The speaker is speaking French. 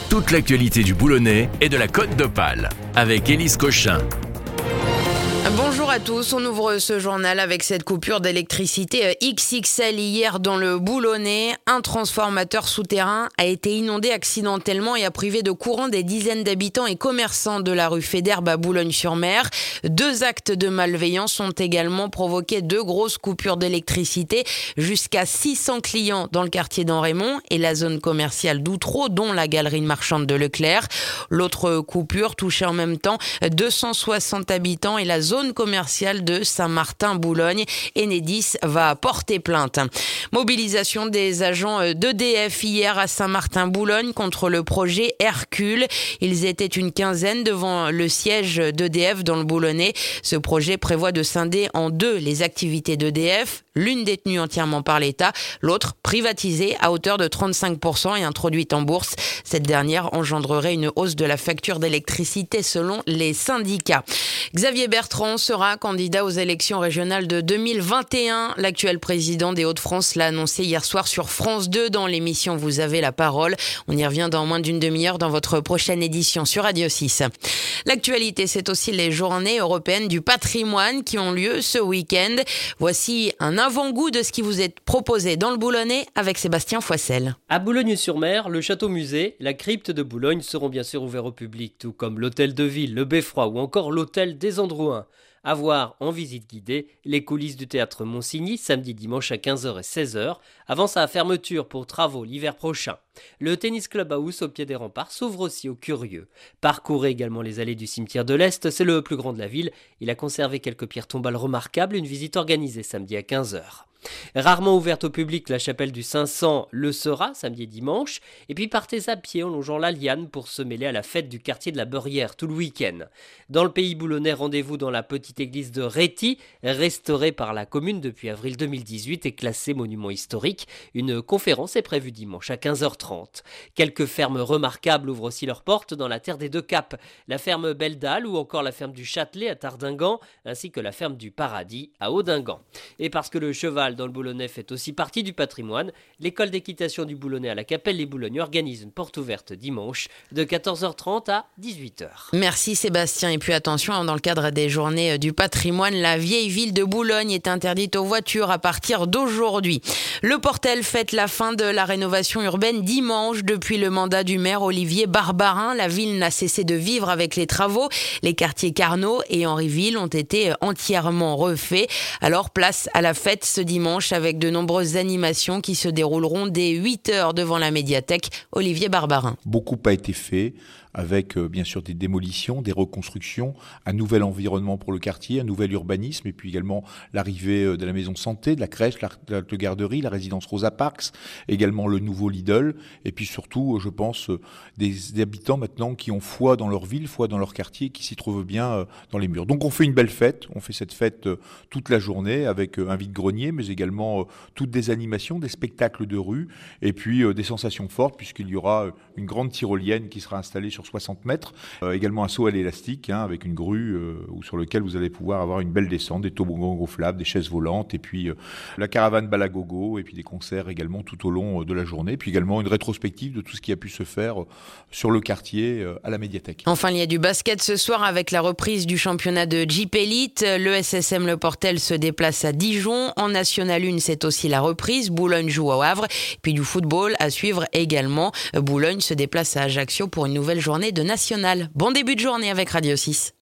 Toute l'actualité du Boulonnais et de la Côte d'Opale avec Élise Cochin. Bonjour à tous, on ouvre ce journal avec cette coupure d'électricité XXL hier dans le Boulonnais. Un transformateur souterrain a été inondé accidentellement et a privé de courant des dizaines d'habitants et commerçants de la rue Faidherbe à Boulogne-sur-Mer. 2 actes de malveillance ont également provoqué 2 grosses coupures d'électricité. Jusqu'à 600 clients dans le quartier d'Enrémont et la zone commerciale d'Outreau, dont la galerie marchande de Leclerc. L'autre coupure touchait en même temps 260 habitants et la zone commerciale de Saint-Martin-Boulogne. Enedis va porter plainte. Mobilisation des agents d'EDF hier à Saint-Martin-Boulogne contre le projet Hercule. Ils étaient une quinzaine devant le siège d'EDF dans le Boulonnais. Ce projet prévoit de scinder en 2 les activités d'EDF, l'une détenue entièrement par l'État, l'autre privatisée à hauteur de 35% et introduite en bourse. Cette dernière engendrerait une hausse de la facture d'électricité selon les syndicats. Xavier Bertrand sera candidat aux élections régionales de 2021. L'actuel président des Hauts-de-France l'a annoncé hier soir sur France 2 dans l'émission Vous avez la parole. On y revient dans moins d'une demi-heure dans votre prochaine édition sur Radio 6. L'actualité, c'est aussi les journées européennes du patrimoine qui ont lieu ce week-end. Voici un avant-goût de ce qui vous est proposé dans le Boulonnais avec Sébastien Foissel. À Boulogne-sur-Mer, le château-musée, la crypte de Boulogne seront bien sûr ouverts au public, tout comme l'hôtel de ville, le Beffroi ou encore l'hôtel des Androuins. À voir en visite guidée les coulisses du théâtre Monsigny, samedi dimanche à 15h et 16h, avant sa fermeture pour travaux l'hiver prochain. Le tennis club house au pied des remparts s'ouvre aussi aux curieux. Parcourez également les allées du cimetière de l'Est, c'est le plus grand de la ville. Il a conservé quelques pierres tombales remarquables, une visite organisée samedi à 15h. Rarement ouverte au public, la chapelle du 500 le sera samedi et dimanche. Et puis partez à pied en longeant la Liane pour se mêler à la fête du quartier de la Beurrière tout le week-end. Dans le pays boulonnais, rendez-vous dans la petite église de Réty, restaurée par la commune depuis avril 2018 et classée monument historique. Une conférence est prévue dimanche à 15h30. Quelques fermes remarquables ouvrent aussi leurs portes dans la terre des 2 Caps. La ferme Belledalle ou encore la ferme du Châtelet à Tardingan, ainsi que la ferme du Paradis à Audingan. Et parce que le cheval dans le Boulonnais fait aussi partie du patrimoine, l'école d'équitation du Boulonnais à la Capelle-les-Boulognes organise une porte ouverte dimanche de 14h30 à 18h. Merci Sébastien. Et puis attention, dans le cadre des journées du patrimoine, la vieille ville de Boulogne est interdite aux voitures à partir d'aujourd'hui. Le Portel fête la fin de la rénovation urbaine dimanche. Depuis le mandat du maire Olivier Barbarin, la ville n'a cessé de vivre avec les travaux. Les quartiers Carnot et Henryville ont été entièrement refaits. Alors place à la fête ce dimanche avec de nombreuses animations qui se dérouleront dès 8h devant la médiathèque Olivier Barbarin. Beaucoup a été fait avec bien sûr des démolitions, des reconstructions, un nouvel environnement pour le quartier, un nouvel urbanisme et puis également l'arrivée de la maison de santé, de la crèche, la garderie, la résidence Rosa Parks, également le nouveau Lidl et puis surtout, je pense, des habitants maintenant qui ont foi dans leur ville, foi dans leur quartier, qui s'y trouvent bien dans les murs. Donc on fait une belle fête, on fait cette fête toute la journée avec un vide-grenier mais également toutes des animations, des spectacles de rue et puis des sensations fortes puisqu'il y aura une grande tyrolienne qui sera installée sur 60 mètres, également un saut à l'élastique avec une grue sur lequel vous allez pouvoir avoir une belle descente, des toboggans gonflables, des chaises volantes et puis la caravane Balagogo et puis des concerts également tout au long de la journée, puis également une rétrospective de tout ce qui a pu se faire sur le quartier à la médiathèque. Enfin, il y a du basket ce soir avec la reprise du championnat de Jeep Elite. Le SSM Le Portel se déplace à Dijon. En National 1, c'est aussi la reprise. Boulogne joue au Havre. Puis du football à suivre également. Boulogne se déplace à Ajaccio pour une nouvelle journée de national. Bon début de journée avec Radio 6.